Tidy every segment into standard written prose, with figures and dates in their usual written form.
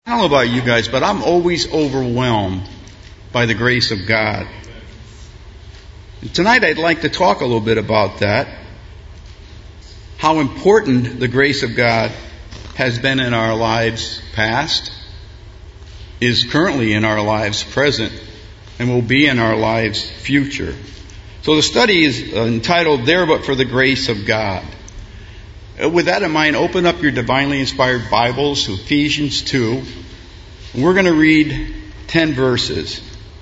I don't know about you guys, but I'm always overwhelmed by the grace of God. And tonight I'd like to talk a little bit about that. How important the grace of God has been in our lives past, is currently in our lives present, and will be in our lives future. So the study is entitled, There But for the Grace of God. With that in mind, open up your divinely inspired Bibles to Ephesians 2. We're going to read 10 verses.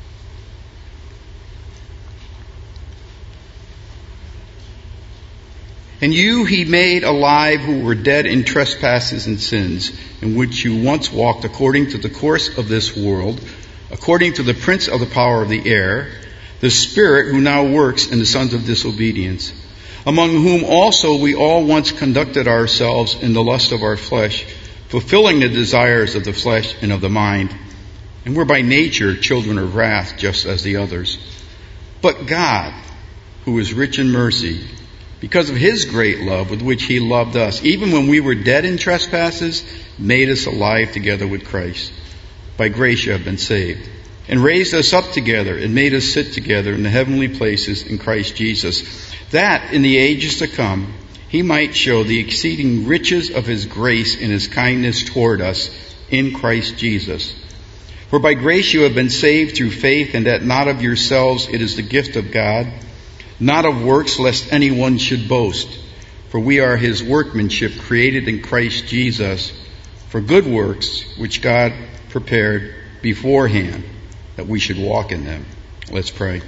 And you he made alive who were dead in trespasses and sins, in which you once walked according to the course of this world, according to the prince of the power of the air, the spirit who now works in the sons of disobedience, among whom also we all once conducted ourselves in the lust of our flesh, fulfilling the desires of the flesh and of the mind, and were by nature children of wrath, just as the others. But God, who is rich in mercy, because of His great love with which He loved us, even when we were dead in trespasses, made us alive together with Christ. By grace you have been saved, and raised us up together, and made us sit together in the heavenly places in Christ Jesus, that in the ages to come He might show the exceeding riches of His grace and His kindness toward us in Christ Jesus. For by grace you have been saved through faith, and that not of yourselves, it is the gift of God, not of works, lest anyone should boast. For we are His workmanship, created in Christ Jesus, for good works, which God prepared beforehand, that we should walk in them. Let's pray.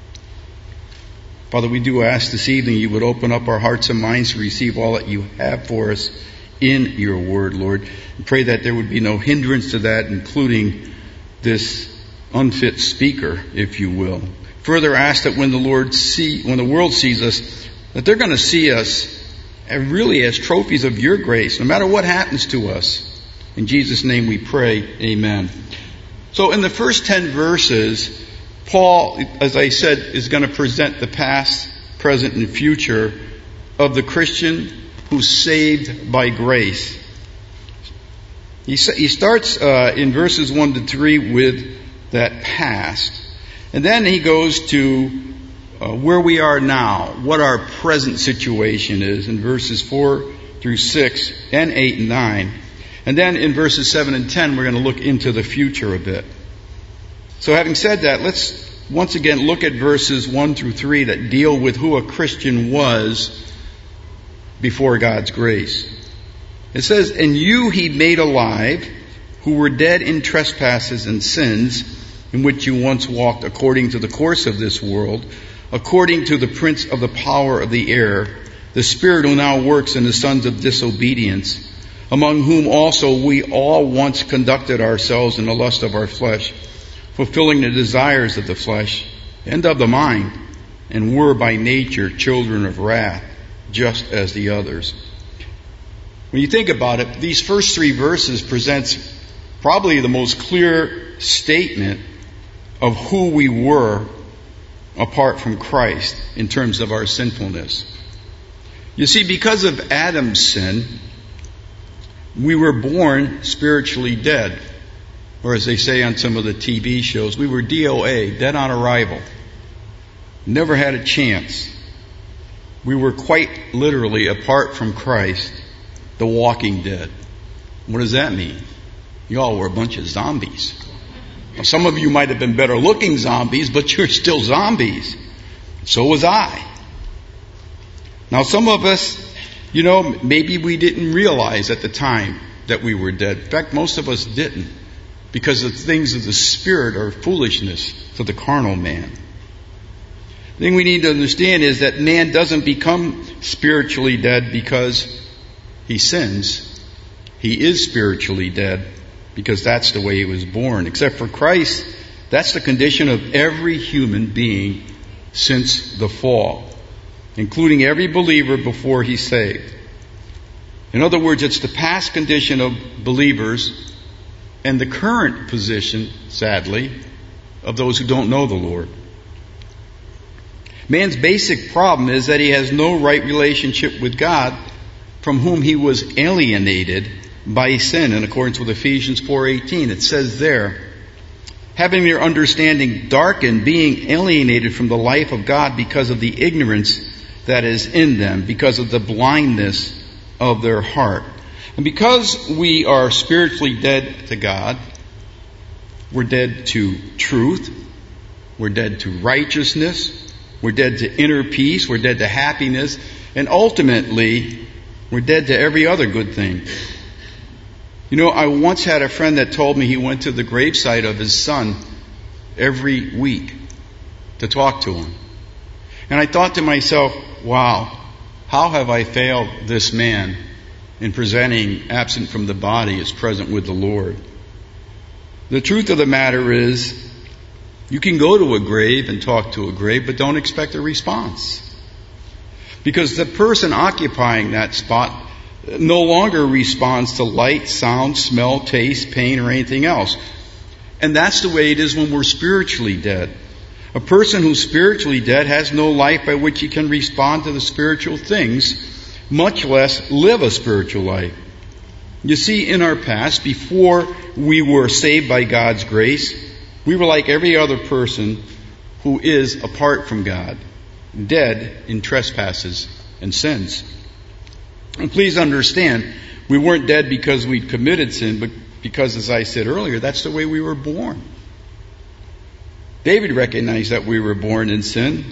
Father, we do ask this evening you would open up our hearts and minds to receive all that you have for us in your word, Lord. And pray that there would be no hindrance to that, including this unfit speaker, if you will. Further ask that when the world sees us, that they're going to see us really as trophies of your grace, no matter what happens to us. In Jesus' name we pray, amen. So in the first 10 verses, Paul, as I said, is going to present the past, present, and future of the Christian who's saved by grace. He starts in verses 1 to 3 with that past. And then he goes to where we are now, what our present situation is in verses 4 through 6 and 8 and 9. And then in verses 7 and 10, we're going to look into the future a bit. So having said that, let's once again look at verses 1 through 3 that deal with who a Christian was before God's grace. It says, And you he made alive, who were dead in trespasses and sins, in which you once walked according to the course of this world, according to the prince of the power of the air, the spirit who now works in the sons of disobedience, among whom also we all once conducted ourselves in the lust of our flesh, fulfilling the desires of the flesh and of the mind, and were by nature children of wrath, just as the others. When you think about it, these first 3 verses presents probably the most clear statement of who we were apart from Christ in terms of our sinfulness. You see, because of Adam's sin, we were born spiritually dead. Or as they say on some of the TV shows, we were DOA, dead on arrival. Never had a chance. We were quite literally, apart from Christ, the walking dead. What does that mean? Y'all were a bunch of zombies. Now, some of you might have been better looking zombies, but you're still zombies. So was I. Now some of us, maybe we didn't realize at the time that we were dead. In fact, most of us didn't. Because the things of the Spirit are foolishness to the carnal man. The thing we need to understand is that man doesn't become spiritually dead because he sins. He is spiritually dead because that's the way he was born. Except for Christ, that's the condition of every human being since the fall, including every believer before he's saved. In other words, it's the past condition of believers and the current position, sadly, of those who don't know the Lord. Man's basic problem is that he has no right relationship with God, from whom he was alienated by sin in accordance with Ephesians 4:18. It says there, having their understanding darkened, being alienated from the life of God because of the ignorance that is in them, because of the blindness of their heart. And because we are spiritually dead to God, we're dead to truth, we're dead to righteousness, we're dead to inner peace, we're dead to happiness, and ultimately, we're dead to every other good thing. You know, I once had a friend that told me he went to the gravesite of his son every week to talk to him. And I thought to myself, wow, how have I failed this man in presenting absent from the body as present with the Lord? The truth of the matter is, you can go to a grave and talk to a grave, but don't expect a response. Because the person occupying that spot no longer responds to light, sound, smell, taste, pain, or anything else. And that's the way it is when we're spiritually dead. A person who's spiritually dead has no life by which he can respond to the spiritual things, much less live a spiritual life. You see, in our past, before we were saved by God's grace, we were like every other person who is apart from God, dead in trespasses and sins. And please understand, we weren't dead because we'd committed sin, but because, as I said earlier, that's the way we were born. David recognized that we were born in sin.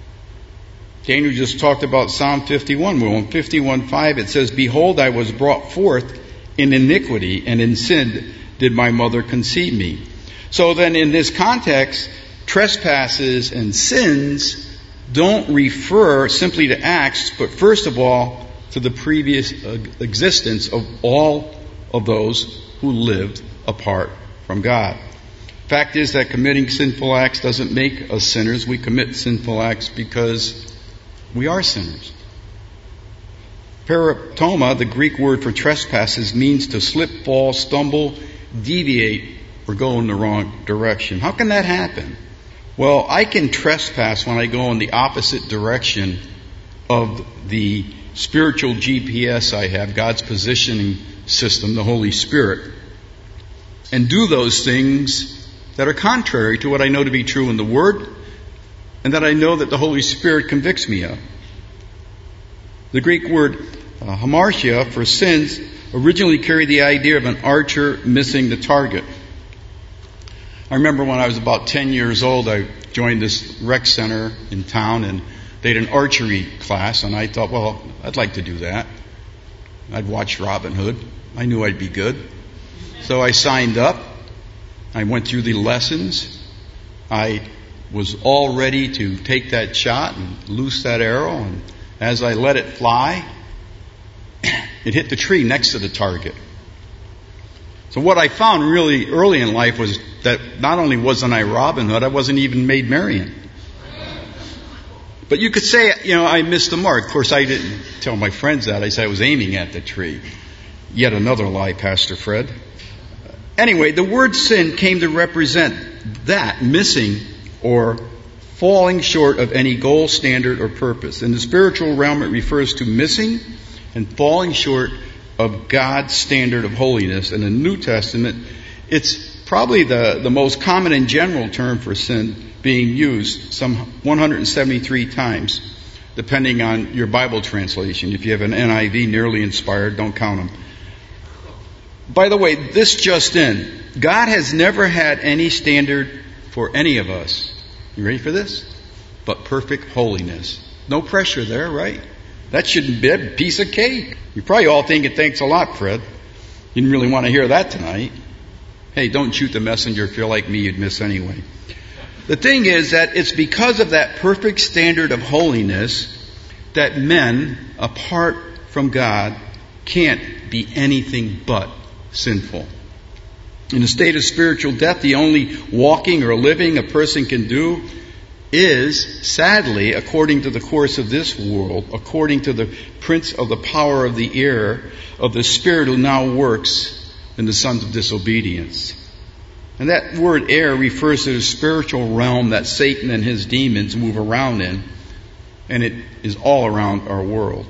Daniel just talked about Psalm 51. Well, in 51:5 it says, behold, I was brought forth in iniquity, and in sin did my mother conceive me. So then in this context, trespasses and sins don't refer simply to acts, but first of all, to the previous existence of all of those who lived apart from God. Fact is that committing sinful acts doesn't make us sinners. We commit sinful acts because we are sinners. Paraptoma, the Greek word for trespasses, means to slip, fall, stumble, deviate, or go in the wrong direction. How can that happen? Well, I can trespass when I go in the opposite direction of the spiritual GPS I have, God's positioning system, the Holy Spirit, and do those things that are contrary to what I know to be true in the Word and that I know that the Holy Spirit convicts me of. The Greek word hamartia for sins originally carried the idea of an archer missing the target. I remember when I was about 10 years old, I joined this rec center in town, and they had an archery class, and I thought, well, I'd like to do that. I'd watched Robin Hood. I knew I'd be good. So I signed up. I went through the lessons. I was all ready to take that shot and loose that arrow, and as I let it fly, it hit the tree next to the target. So what I found really early in life was that not only wasn't I Robin Hood, I wasn't even Maid Marian. But you could say, I missed the mark. Of course, I didn't tell my friends that. I said I was aiming at the tree. Yet another lie, Pastor Fred. Anyway, the word sin came to represent that, missing or falling short of any goal, standard, or purpose. In the spiritual realm, it refers to missing and falling short of God's standard of holiness. In the New Testament, it's probably the most common and general term for sin being used, some 173 times, depending on your Bible translation. If you have an NIV, nearly inspired, don't count them. By the way, this just in, God has never had any standard for any of us. You ready for this? But perfect holiness. No pressure there, right? That shouldn't be a piece of cake. You're probably all thinking, thanks a lot, Fred. You didn't really want to hear that tonight. Hey, don't shoot the messenger. If you're like me, you'd miss anyway. The thing is that it's because of that perfect standard of holiness that men, apart from God, can't be anything but sinful. In a state of spiritual death, the only walking or living a person can do is, sadly, according to the course of this world, according to the prince of the power of the air, of the spirit who now works in the sons of disobedience. And that word air refers to the spiritual realm that Satan and his demons move around in, and it is all around our world.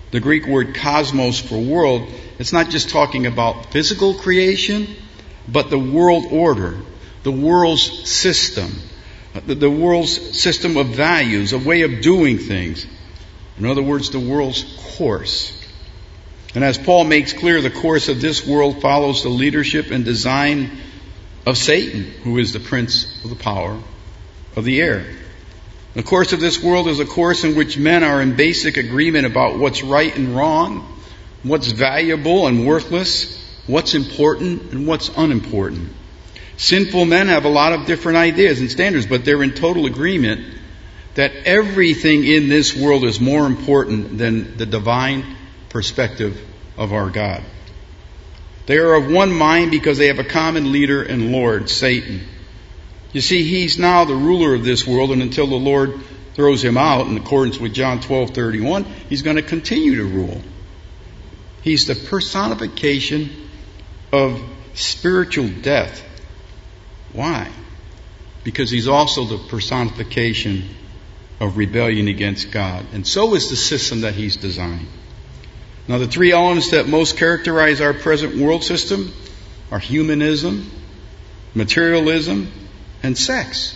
The Greek word cosmos for world, it's not just talking about physical creation, but the world order, the world's system, the world's system of values, a way of doing things. In other words, the world's course. And as Paul makes clear, the course of this world follows the leadership and design of Satan, who is the prince of the power of the air. The course of this world is a course in which men are in basic agreement about what's right and wrong, what's valuable and worthless, what's important and what's unimportant. Sinful men have a lot of different ideas and standards, but they're in total agreement that everything in this world is more important than the divine perspective of our God. They are of one mind because they have a common leader and Lord, Satan. You see, he's now the ruler of this world, and until the Lord throws him out, in accordance with John 12:31, he's going to continue to rule. He's the personification of spiritual death. Why? Because he's also the personification of rebellion against God. And so is the system that he's designed. Now, the three elements that most characterize our present world system are humanism, materialism, and sex.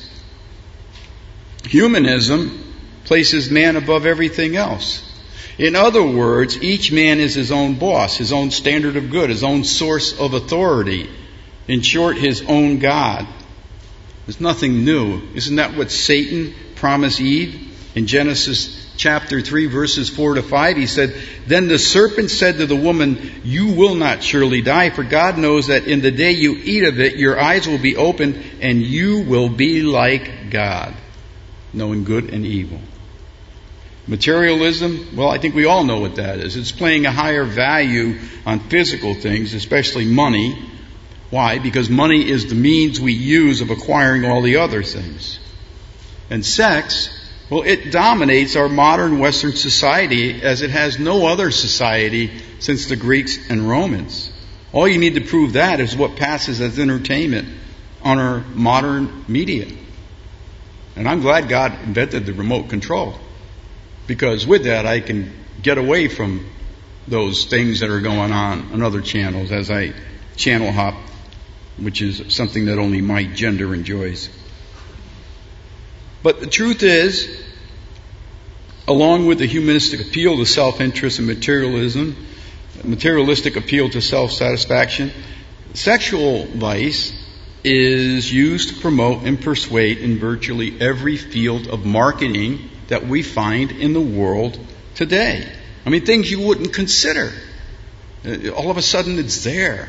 Humanism places man above everything else. In other words, each man is his own boss, his own standard of good, his own source of authority. In short, his own God. There's nothing new. Isn't that what Satan promised Eve in Genesis chapter 3, verses 4 to 5? He said, "Then the serpent said to the woman, 'You will not surely die, for God knows that in the day you eat of it, your eyes will be opened, and you will be like God, knowing good and evil.'" Materialism, well, I think we all know what that is. It's playing a higher value on physical things, especially money. Why? Because money is the means we use of acquiring all the other things. And sex, well, it dominates our modern Western society as it has no other society since the Greeks and Romans. All you need to prove that is what passes as entertainment on our modern media. And I'm glad God invented the remote control, because with that I can get away from those things that are going on other channels as I channel hop, which is something that only my gender enjoys. But the truth is, along with the humanistic appeal to self-interest and materialistic appeal to self-satisfaction, sexual vice is used to promote and persuade in virtually every field of marketing that we find in the world today. I mean, things you wouldn't consider. All of a sudden it's there.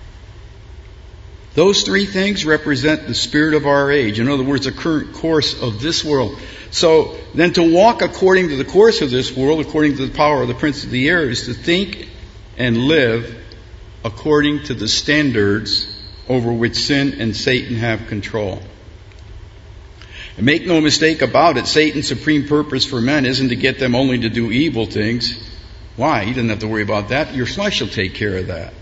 Those three things represent the spirit of our age. In other words, the current course of this world. So then to walk according to the course of this world, according to the power of the prince of the air, is to think and live according to the standards over which sin and Satan have control. And make no mistake about it, Satan's supreme purpose for men isn't to get them only to do evil things. Why? He doesn't have to worry about that. Your flesh will take care of that.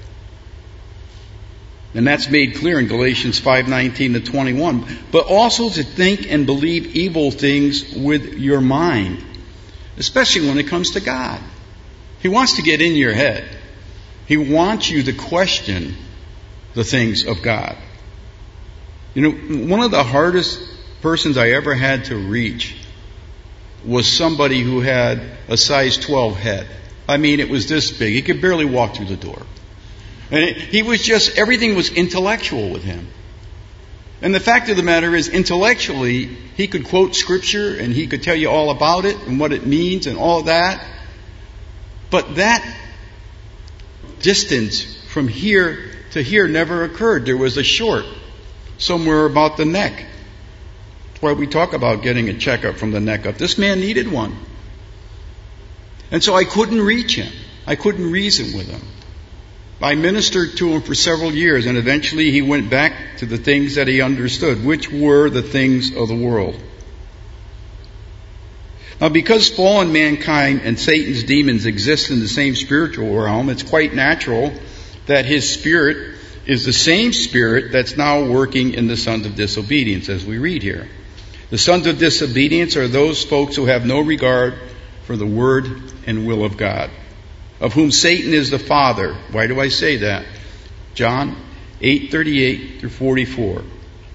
And that's made clear in Galatians 5:19 to 21. But also to think and believe evil things with your mind, especially when it comes to God. He wants to get in your head. He wants you to question the things of God. You know, one of the hardest persons I ever had to reach was somebody who had a size 12 head. I mean, it was this big. He could barely walk through the door. And he was just, everything was intellectual with him. And the fact of the matter is, intellectually, he could quote Scripture and he could tell you all about it and what it means and all of that. But that distance from here to here never occurred. There was a short somewhere about the neck. That's why we talk about getting a checkup from the neck up. This man needed one. And so I couldn't reach him. I couldn't reason with him. I ministered to him for several years, and eventually he went back to the things that he understood, which were the things of the world. Now, because fallen mankind and Satan's demons exist in the same spiritual realm, it's quite natural that his spirit is the same spirit that's now working in the sons of disobedience, as we read here. The sons of disobedience are those folks who have no regard for the word and will of God. of whom Satan is the father. Why do I say that? John 8:38 through 44.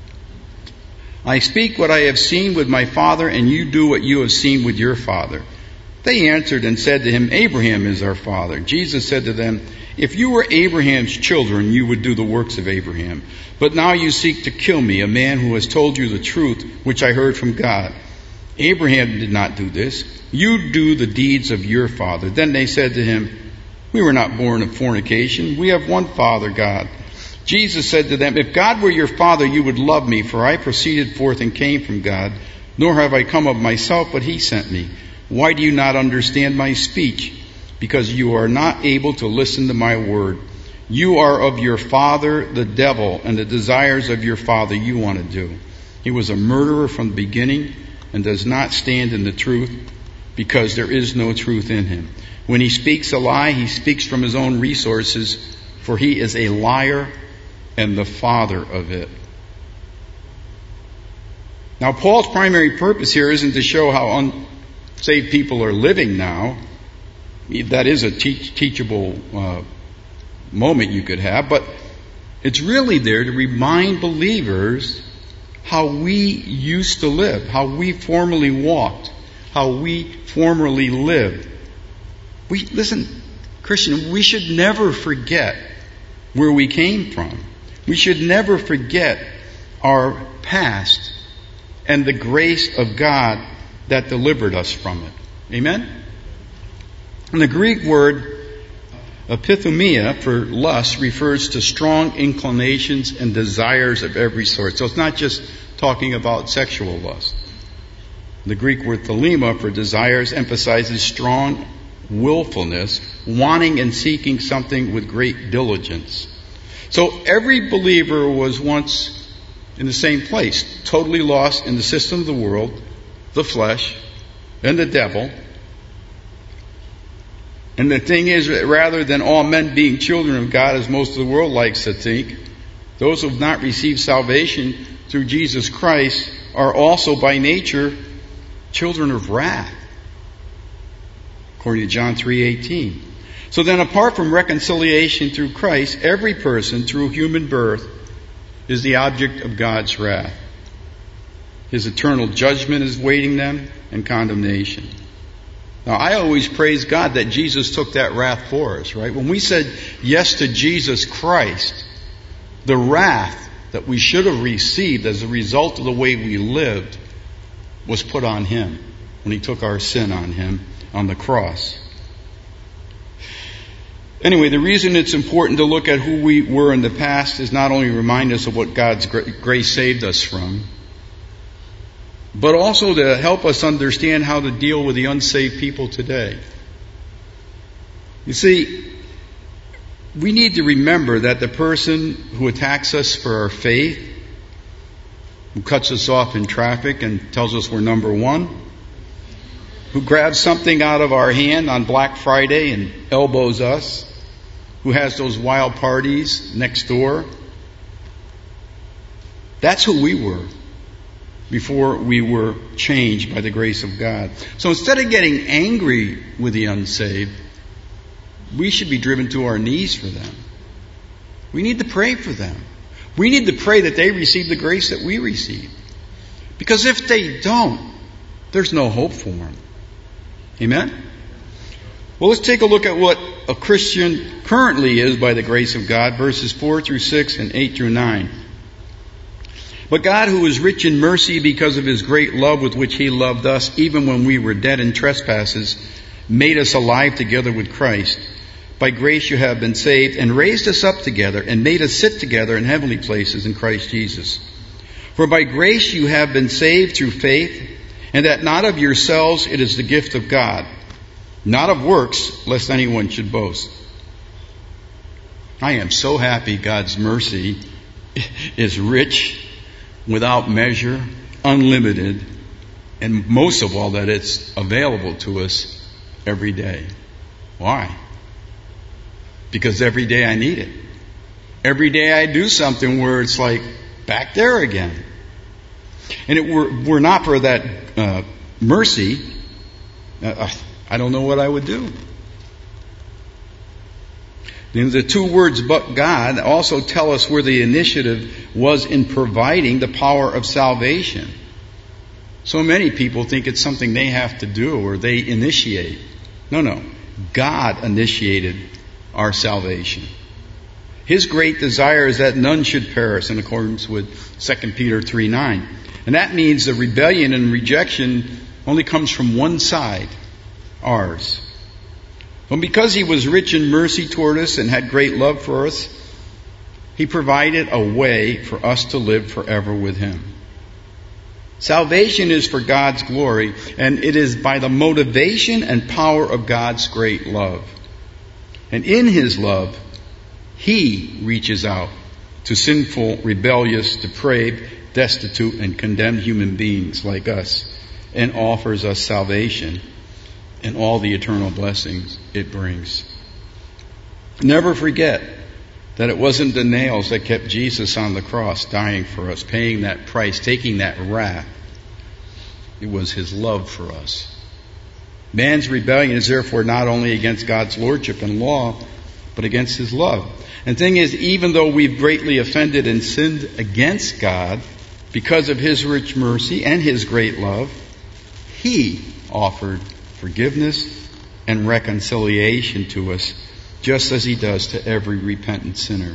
I speak what I have seen with my father, and you do what you have seen with your father. They answered and said to him, Abraham is our father. Jesus said to them, if you were Abraham's children, you would do the works of Abraham. But now you seek to kill me, a man who has told you the truth, which I heard from God. Abraham did not do this. You do the deeds of your father. Then they said to him, we were not born of fornication. We have one Father, God. Jesus said to them, if God were your father, you would love me, for I proceeded forth and came from God, nor have I come of myself, but he sent me. Why do you not understand my speech? Because you are not able to listen to my word. You are of your father, the devil, and the desires of your father you want to do. He was a murderer from the beginning and does not stand in the truth, because there is no truth in him. When he speaks a lie, he speaks from his own resources, for he is a liar and the father of it. Now, Paul's primary purpose here isn't to show how unsaved people are living now. That is a teachable moment you could have, but it's really there to remind believers how we used to live, how we formerly walked, how we formerly lived. Listen, Christian, we should never forget where we came from. We should never forget our past and the grace of God that delivered us from it. Amen? And the Greek word epithumia for lust refers to strong inclinations and desires of every sort. So it's not just talking about sexual lust. The Greek word thelema for desires emphasizes strong willfulness, wanting and seeking something with great diligence. So every believer was once in the same place, totally lost in the system of the world, the flesh, and the devil. And the thing is, rather than all men being children of God, as most of the world likes to think, those who have not received salvation through Jesus Christ are also by nature children of wrath, according to John 3:18. So then, apart from reconciliation through Christ, every person through human birth is the object of God's wrath. His eternal judgment is waiting them and condemnation. Now, I always praise God that Jesus took that wrath for us, right? When we said yes to Jesus Christ, the wrath that we should have received as a result of the way we lived was put on Him when He took our sin on Him on the cross. Anyway, the reason it's important to look at who we were in the past is not only to remind us of what God's grace saved us from, but also to help us understand how to deal with the unsaved people today. You see, we need to remember that the person who attacks us for our faith, who cuts us off in traffic and tells us we're number one, who grabs something out of our hand on Black Friday and elbows us, who has those wild parties next door, that's who we were before we were changed by the grace of God. So instead of getting angry with the unsaved, we should be driven to our knees for them. We need to pray for them. We need to pray that they receive the grace that we receive. Because if they don't, there's no hope for them. Amen? Well, let's take a look at what a Christian currently is by the grace of God, verses 4 through 6 and 8 through 9. But God, who is rich in mercy because of His great love with which He loved us, even when we were dead in trespasses, made us alive together with Christ. By grace you have been saved, and raised us up together, and made us sit together in heavenly places in Christ Jesus. For by grace you have been saved through faith, and that not of yourselves, it is the gift of God, not of works, lest anyone should boast. I am so happy God's mercy is rich, without measure, unlimited, and most of all that it's available to us every day. Why? Because every day I need it. Every day I do something where it's like back there again. And it were not for that mercy, I don't know what I would do. And the two words, but God, also tell us where the initiative was in providing the power of salvation. So many people think it's something they have to do or they initiate. No. God initiated our salvation. His great desire is that none should perish, in accordance with 2 Peter 3:9. And that means the rebellion and rejection only comes from one side, ours. But because He was rich in mercy toward us and had great love for us, He provided a way for us to live forever with Him. Salvation is for God's glory, and it is by the motivation and power of God's great love. And in His love, He reaches out to sinful, rebellious, depraved, destitute, and condemned human beings like us and offers us salvation and all the eternal blessings it brings. Never forget that it wasn't the nails that kept Jesus on the cross dying for us, paying that price, taking that wrath. It was His love for us. Man's rebellion is therefore not only against God's lordship and law, but against His love. And the thing is, even though we've greatly offended and sinned against God, because of His rich mercy and His great love, He offered forgiveness and reconciliation to us, just as He does to every repentant sinner.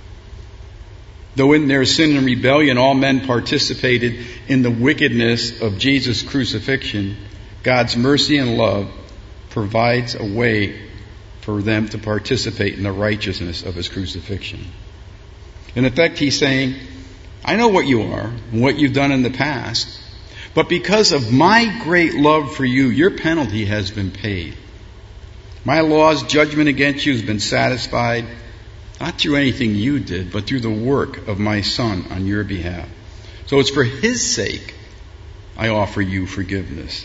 Though in their sin and rebellion all men participated in the wickedness of Jesus' crucifixion, God's mercy and love provides a way for them to participate in the righteousness of His crucifixion. In effect, He's saying, I know what you are and what you've done in the past, but because of my great love for you, your penalty has been paid. My law's judgment against you has been satisfied, not through anything you did, but through the work of my Son on your behalf. So it's for His sake I offer you forgiveness.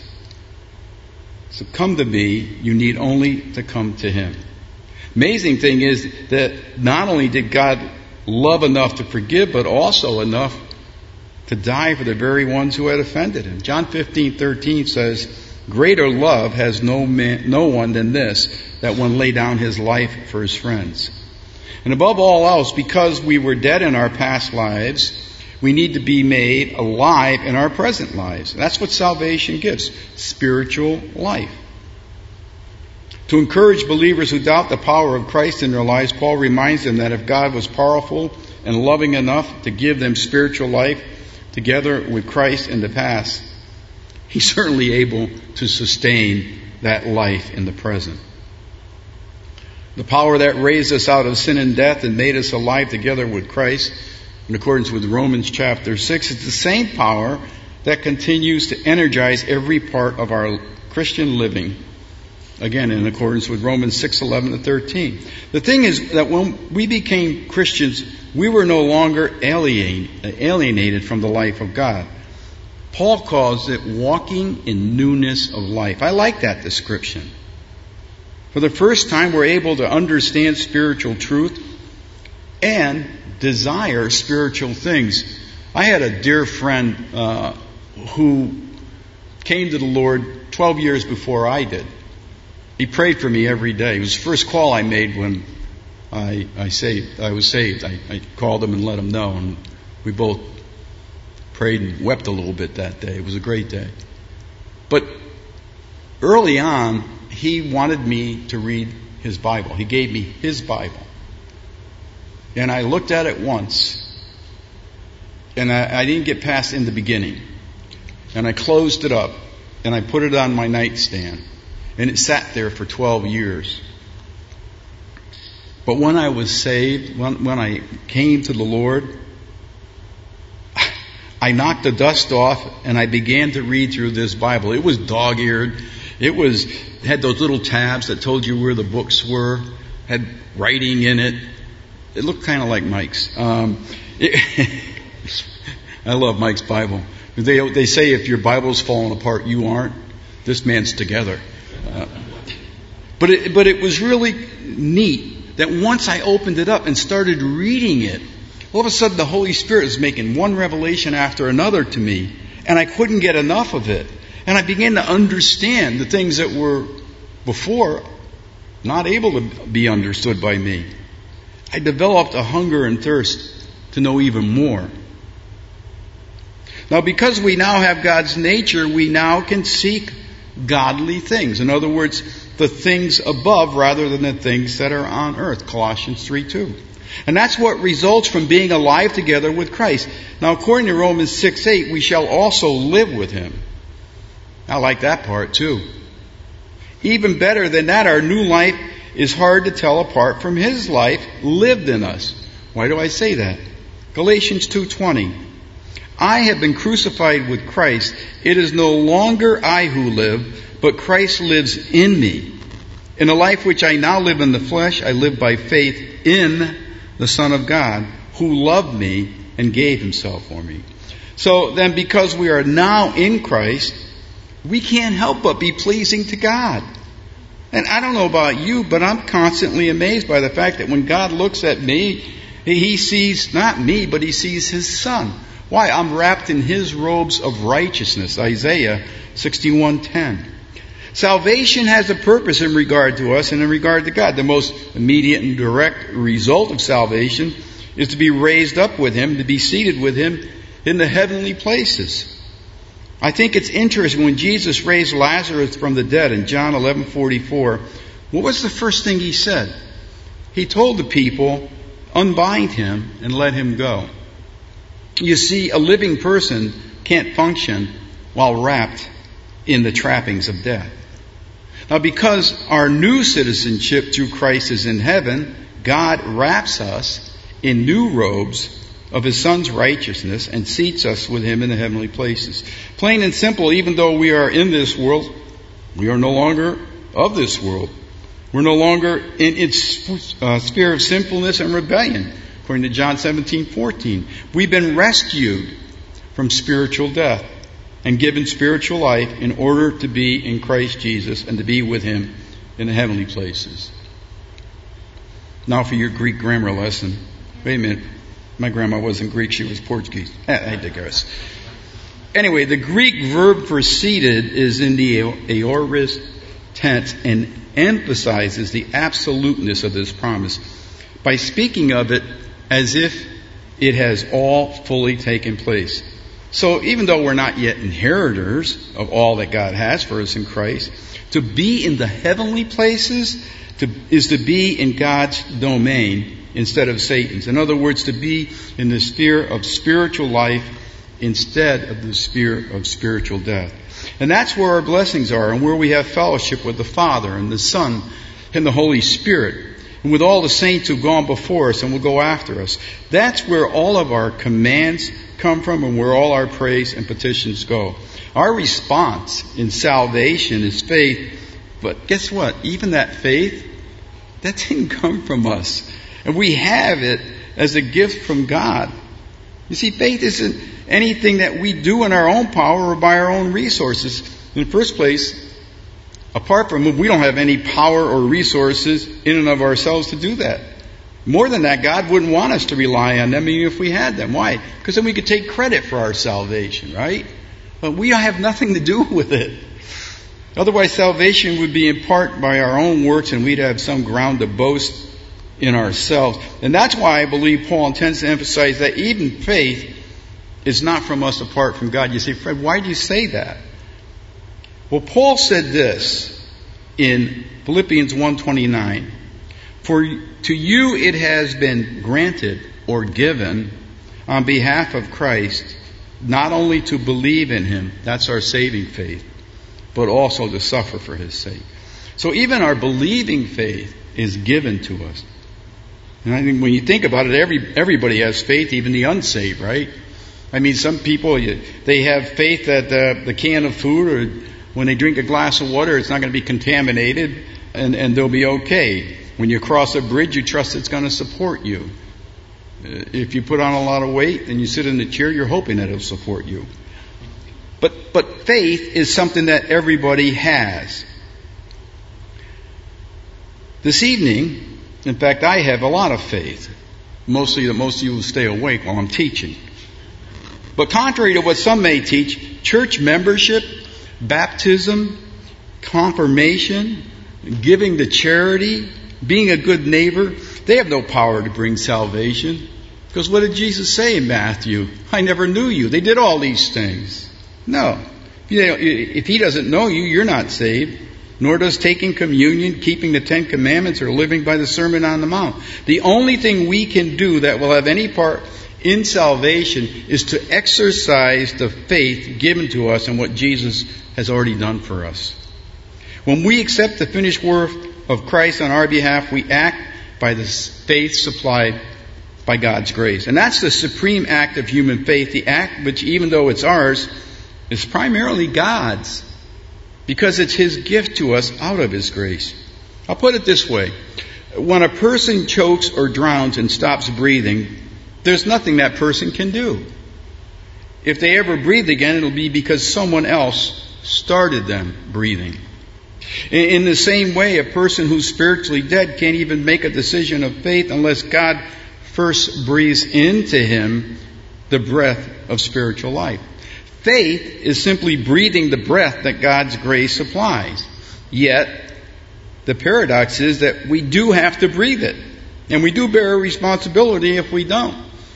So come to me, you need only to come to Him. Amazing thing is that not only did God love enough to forgive, but also enough to die for the very ones who had offended Him. John 15:13 says, greater love has no one than this, that one lay down his life for his friends. And above all else, because we were dead in our past lives, we need to be made alive in our present lives. That's what salvation gives, spiritual life. To encourage believers who doubt the power of Christ in their lives, Paul reminds them that if God was powerful and loving enough to give them spiritual life together with Christ in the past, He's certainly able to sustain that life in the present. The power that raised us out of sin and death and made us alive together with Christ, in accordance with Romans chapter 6, is the same power that continues to energize every part of our Christian living. Again, in accordance with Romans 6:11-13. The thing is that when we became Christians, we were no longer alienated from the life of God. Paul calls it walking in newness of life. I like that description. For the first time, we're able to understand spiritual truth and desire spiritual things. I had a dear friend who came to the Lord 12 years before I did. He prayed for me every day. It was the first call I made when I was saved. I called him and let him know, and we both prayed and wept a little bit that day. It was a great day. But early on, he wanted me to read his Bible. He gave me his Bible. And I looked at it once, and I didn't get past in the beginning. And I closed it up, and I put it on my nightstand. And it sat there for 12 years. But when I was saved, when I came to the Lord, I knocked the dust off and I began to read through this Bible. It was dog-eared. It had those little tabs that told you where the books were, had writing in it. It looked kind of like Mike's. I love Mike's Bible. They say if your Bible's falling apart, you aren't. This man's together. But it was really neat that once I opened it up and started reading it, all of a sudden the Holy Spirit was making one revelation after another to me, and I couldn't get enough of it. And I began to understand the things that were before not able to be understood by me. I developed a hunger and thirst to know even more. Now, because we now have God's nature, we now can seek godly things. In other words, the things above rather than the things that are on earth. Colossians 3:2. And that's what results from being alive together with Christ. Now, according to Romans 6:8, we shall also live with Him. I like that part too. Even better than that, our new life is hard to tell apart from His life lived in us. Why do I say that? Galatians 2:20. I have been crucified with Christ. It is no longer I who live, but Christ lives in me. In the life which I now live in the flesh, I live by faith in the Son of God, who loved me and gave Himself for me. So then, because we are now in Christ, we can't help but be pleasing to God. And I don't know about you, but I'm constantly amazed by the fact that when God looks at me, He sees not me, but He sees His Son. Why? I'm wrapped in His robes of righteousness. Isaiah 61:10. Salvation has a purpose in regard to us and in regard to God. The most immediate and direct result of salvation is to be raised up with Him, to be seated with Him in the heavenly places. I think it's interesting when Jesus raised Lazarus from the dead in John 11:44, what was the first thing He said? He told the people, unbind him and let him go. You see, a living person can't function while wrapped in the trappings of death. Now, because our new citizenship through Christ is in heaven, God wraps us in new robes of His Son's righteousness and seats us with Him in the heavenly places. Plain and simple, even though we are in this world, we are no longer of this world. We're no longer in its sphere of sinfulness and rebellion, according to John 17:14. We've been rescued from spiritual death and given spiritual life in order to be in Christ Jesus and to be with Him in the heavenly places. Now for your Greek grammar lesson. Wait a minute. My grandma wasn't Greek, she was Portuguese. I digress. Anyway, the Greek verb for seated is in the aorist tense and emphasizes the absoluteness of this promise by speaking of it as if it has all fully taken place. So even though we're not yet inheritors of all that God has for us in Christ, to be in the heavenly places is to be in God's domain instead of Satan's. In other words, to be in the sphere of spiritual life instead of the sphere of spiritual death. And that's where our blessings are and where we have fellowship with the Father and the Son and the Holy Spirit and with all the saints who've gone before us and will go after us. That's where all of our commands come from and where all our praise and petitions go. Our response in salvation is faith, but guess what? Even that faith, that didn't come from us. And we have it as a gift from God. You see, faith isn't anything that we do in our own power or by our own resources. In the first place, apart from it, we don't have any power or resources in and of ourselves to do that. More than that, God wouldn't want us to rely on them even if we had them. Why? Because then we could take credit for our salvation, right? But we have nothing to do with it. Otherwise, salvation would be in part by our own works and we'd have some ground to boast in ourselves. And that's why I believe Paul intends to emphasize that even faith is not from us apart from God. You say, Fred, why do you say that? Well, Paul said this in Philippians 1:29. For to you it has been granted or given on behalf of Christ not only to believe in Him, that's our saving faith, but also to suffer for His sake. So even our believing faith is given to us. And I think when you think about it, everybody has faith, even the unsaved, right? I mean, some people, they have faith that the can of food or when they drink a glass of water, it's not going to be contaminated and they'll be okay. When you cross a bridge, you trust it's going to support you. If you put on a lot of weight and you sit in the chair, you're hoping that it'll support you. But faith is something that everybody has. This evening, in fact, I have a lot of faith. Mostly that most of you will stay awake while I'm teaching. But contrary to what some may teach, church membership, baptism, confirmation, giving to charity, being a good neighbor, They have no power to bring salvation. Because what did Jesus say in Matthew? I never knew you. They did all these things. No. If He doesn't know you, you're not saved. Nor does taking communion, keeping the 10 Commandments, or living by the Sermon on the Mount. The only thing we can do that will have any part in salvation is to exercise the faith given to us in what Jesus has already done for us. When we accept the finished work of Christ on our behalf, we act by the faith supplied by God's grace. And that's the supreme act of human faith, the act which, even though it's ours, is primarily God's, because it's His gift to us out of His grace. I'll put it this way. When a person chokes or drowns and stops breathing, there's nothing that person can do. If they ever breathe again, it'll be because someone else started them breathing. In the same way, a person who's spiritually dead can't even make a decision of faith unless God first breathes into him the breath of spiritual life. Faith is simply breathing the breath that God's grace supplies. Yet, the paradox is that we do have to breathe it. And we do bear a responsibility if we don't.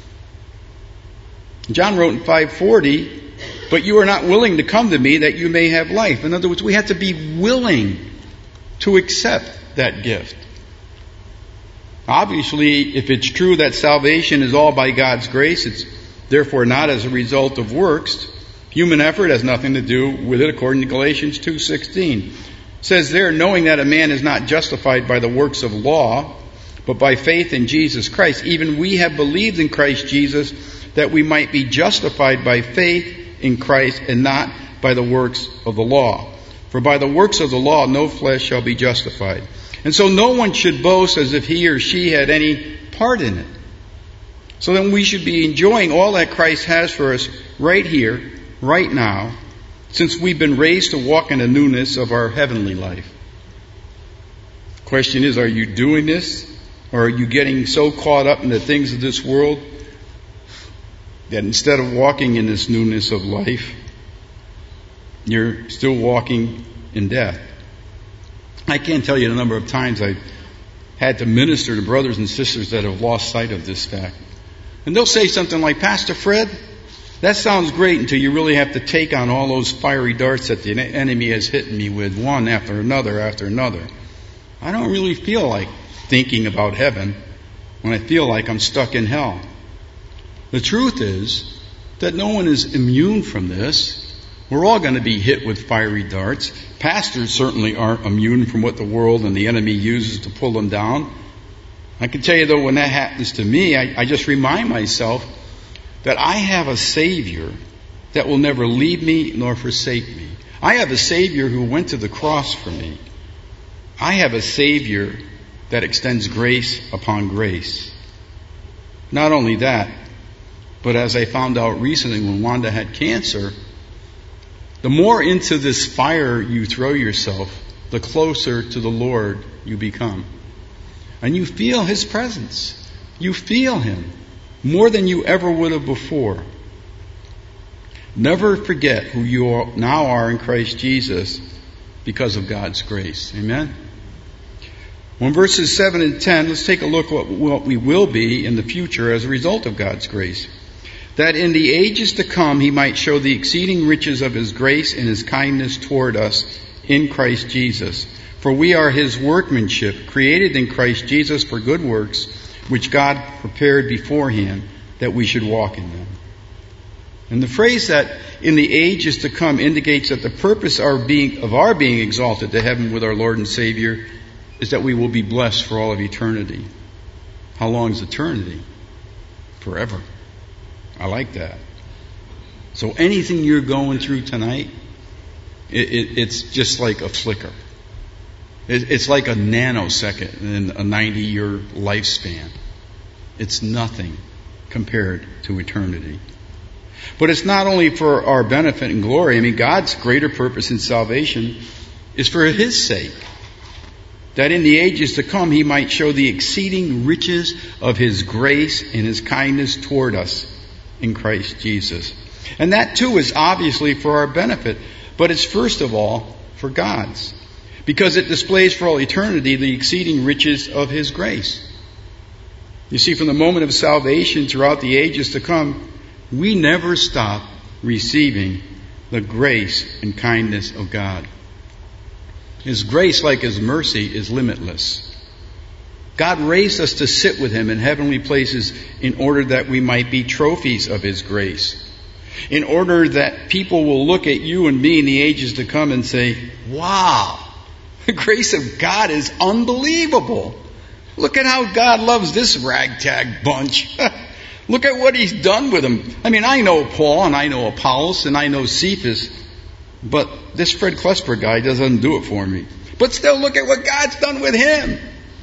John wrote in 5:40, but you are not willing to come to me that you may have life. In other words, we have to be willing to accept that gift. Obviously, if it's true that salvation is all by God's grace, it's therefore not as a result of works. Human effort has nothing to do with it, according to Galatians 2:16. It says there, knowing that a man is not justified by the works of law, but by faith in Jesus Christ. Even we have believed in Christ Jesus, that we might be justified by faith in Christ and not by the works of the law. For by the works of the law no flesh shall be justified. And so no one should boast as if he or she had any part in it. So then we should be enjoying all that Christ has for us right here, right now, since we've been raised to walk in the newness of our heavenly life. The question is, are you doing this? Or are you getting so caught up in the things of this world that instead of walking in this newness of life, you're still walking in death? I can't tell you the number of times I've had to minister to brothers and sisters that have lost sight of this fact. And they'll say something like, Pastor Fred, that sounds great until you really have to take on all those fiery darts that the enemy has hit me with, one after another after another. I don't really feel like thinking about heaven when I feel like I'm stuck in hell. The truth is that no one is immune from this. We're all going to be hit with fiery darts. Pastors certainly aren't immune from what the world and the enemy uses to pull them down. I can tell you, though, when that happens to me, I just remind myself that I have a Savior that will never leave me nor forsake me. I have a Savior who went to the cross for me. I have a Savior that extends grace upon grace. Not only that, but as I found out recently when Wanda had cancer, the more into this fire you throw yourself, the closer to the Lord you become. And you feel His presence. You feel Him more than you ever would have before. Never forget who you now are in Christ Jesus because of God's grace. Amen? Well, in verses 7 and 10, let's take a look at what we will be in the future as a result of God's grace. That in the ages to come He might show the exceeding riches of His grace and His kindness toward us in Christ Jesus. For we are His workmanship, created in Christ Jesus for good works, which God prepared beforehand that we should walk in them. And the phrase that in the ages to come indicates that the purpose of our being exalted to heaven with our Lord and Savior is that we will be blessed for all of eternity. How long is eternity? Forever. I like that. So anything you're going through tonight, it's just like a flicker. It's like a nanosecond in a 90-year lifespan. It's nothing compared to eternity. But it's not only for our benefit and glory. I mean, God's greater purpose in salvation is for His sake, that in the ages to come He might show the exceeding riches of His grace and His kindness toward us in Christ Jesus. And that too is obviously for our benefit, but it's first of all for God's, because it displays for all eternity the exceeding riches of His grace. You see, from the moment of salvation throughout the ages to come, we never stop receiving the grace and kindness of God. His grace, like His mercy, is limitless. God raised us to sit with Him in heavenly places in order that we might be trophies of His grace. In order that people will look at you and me in the ages to come and say, wow, the grace of God is unbelievable. Look at how God loves this ragtag bunch. Look at what He's done with them. I mean, I know Paul and I know Apollos and I know Cephas, but this Fred Klesper guy doesn't do it for me. But still, look at what God's done with him.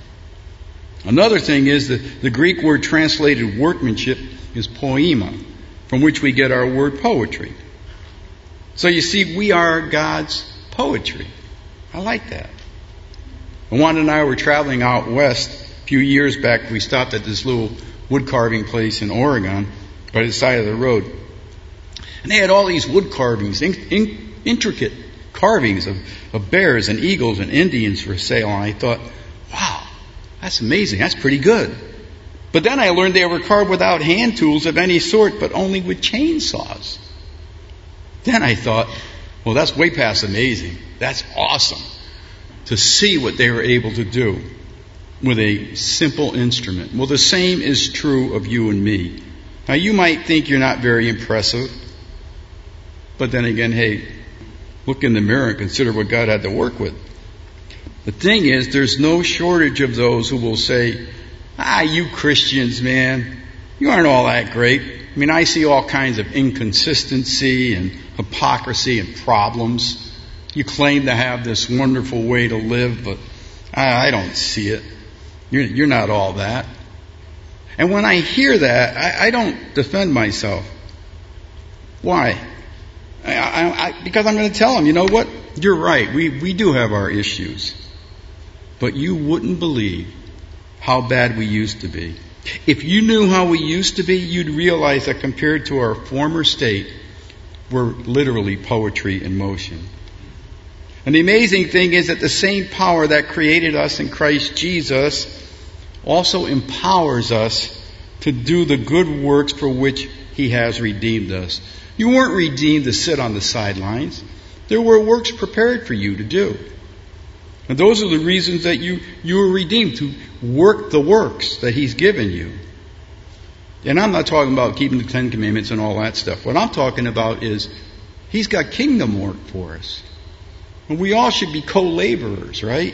Another thing is that the Greek word translated workmanship is poema, from which we get our word poetry. So you see, we are God's poetry. I like that. Wanda and I were traveling out west a few years back. We stopped at this little wood carving place in Oregon by the side of the road. And they had all these wood carvings, intricate carvings of bears and eagles and Indians for sale. And I thought, wow, that's amazing. That's pretty good. But then I learned they were carved without hand tools of any sort, but only with chainsaws. Then I thought, well, that's way past amazing. That's awesome to see what they were able to do with a simple instrument. Well, the same is true of you and me. Now, you might think you're not very impressive, but then again, hey, look in the mirror and consider what God had to work with. The thing is, there's no shortage of those who will say, you Christians, man, you aren't all that great. I mean, I see all kinds of inconsistency and hypocrisy and problems. You claim to have this wonderful way to live, but I don't see it. You're not all that. And when I hear that, I don't defend myself. Why? Because I'm going to tell them, you know what? You're right. We do have our issues. But you wouldn't believe how bad we used to be. If you knew how we used to be, you'd realize that compared to our former state, we're literally poetry in motion. And the amazing thing is that the same power that created us in Christ Jesus also empowers us to do the good works for which He has redeemed us. You weren't redeemed to sit on the sidelines. There were works prepared for you to do. And those are the reasons that you were redeemed, to work the works that He's given you. And I'm not talking about keeping the 10 Commandments and all that stuff. What I'm talking about is He's got kingdom work for us. And we all should be co-laborers, right?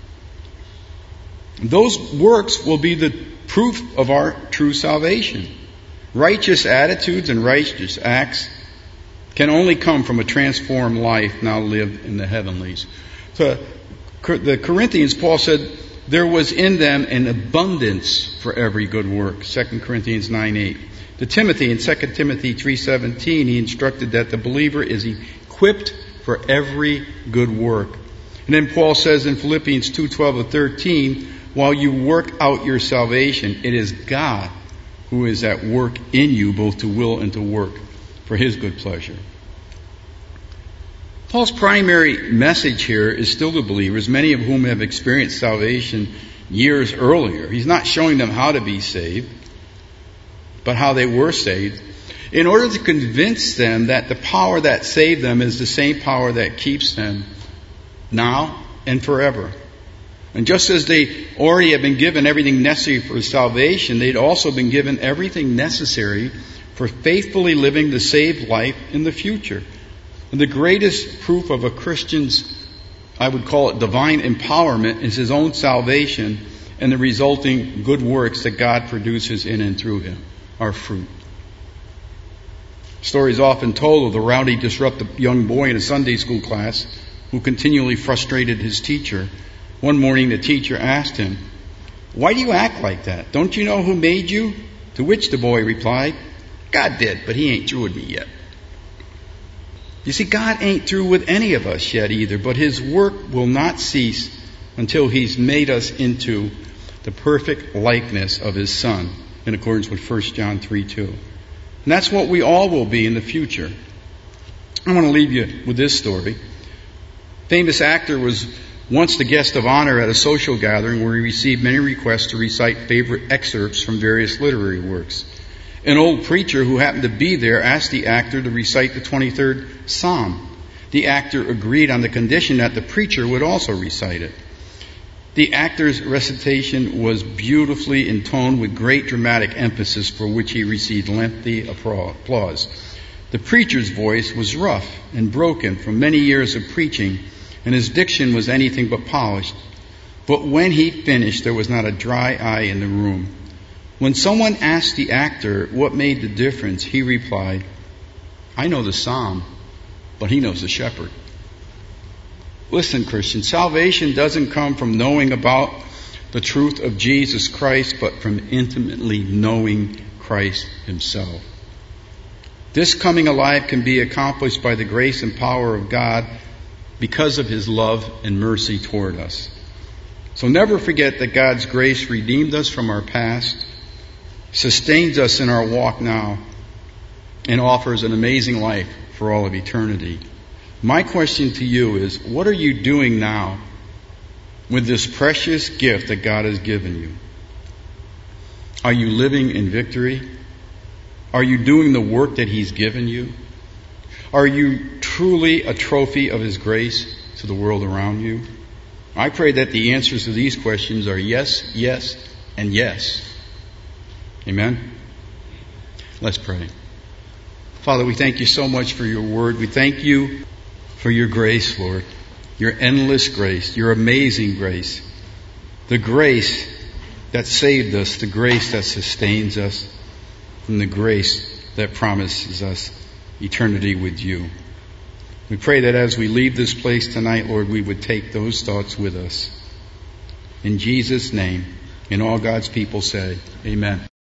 And those works will be the proof of our true salvation. Righteous attitudes and righteous acts can only come from a transformed life now lived in the heavenlies. So the Corinthians, Paul said, there was in them an abundance for every good work. 2 Corinthians 9:8. To Timothy in 2 Timothy 3:17, he instructed that the believer is equipped for every good work. And then Paul says in Philippians 2:12-13, while you work out your salvation, it is God who is at work in you, both to will and to work for His good pleasure. Paul's primary message here is still to believers, many of whom have experienced salvation years earlier. He's not showing them how to be saved, but how they were saved, in order to convince them that the power that saved them is the same power that keeps them now and forever. And just as they already have been given everything necessary for salvation, they'd also been given everything necessary for faithfully living the saved life in the future. And the greatest proof of a Christian's, I would call it divine empowerment, is his own salvation and the resulting good works that God produces in and through him, our fruit. Stories often told of the rowdy, disruptive young boy in a Sunday school class who continually frustrated his teacher. One morning the teacher asked him, "Why do you act like that? Don't you know who made you?" To which the boy replied, "God did, but He ain't through with me yet." You see, God ain't through with any of us yet either, but His work will not cease until He's made us into the perfect likeness of His Son, in accordance with 1 John 3:2. And that's what we all will be in the future. I want to leave you with this story. Famous actor was once the guest of honor at a social gathering where he received many requests to recite favorite excerpts from various literary works. An old preacher who happened to be there asked the actor to recite the 23rd Psalm. The actor agreed on the condition that the preacher would also recite it. The actor's recitation was beautifully intoned with great dramatic emphasis, for which he received lengthy applause. The preacher's voice was rough and broken from many years of preaching, and his diction was anything but polished. But when he finished, there was not a dry eye in the room. When someone asked the actor what made the difference, he replied, "I know the psalm, but he knows the shepherd." Listen, Christian, salvation doesn't come from knowing about the truth of Jesus Christ, but from intimately knowing Christ himself. This coming alive can be accomplished by the grace and power of God because of his love and mercy toward us. So never forget that God's grace redeemed us from our past, sustains us in our walk now, and offers an amazing life for all of eternity. My question to you is, what are you doing now with this precious gift that God has given you? Are you living in victory? Are you doing the work that he's given you? Are you truly a trophy of his grace to the world around you? I pray that the answers to these questions are yes, yes, and yes. Amen? Let's pray. Father, we thank you so much for your word. We thank you for your grace, Lord, your endless grace, your amazing grace, the grace that saved us, the grace that sustains us, and the grace that promises us eternity with you. We pray that as we leave this place tonight, Lord, we would take those thoughts with us. In Jesus' name, and all God's people say, amen.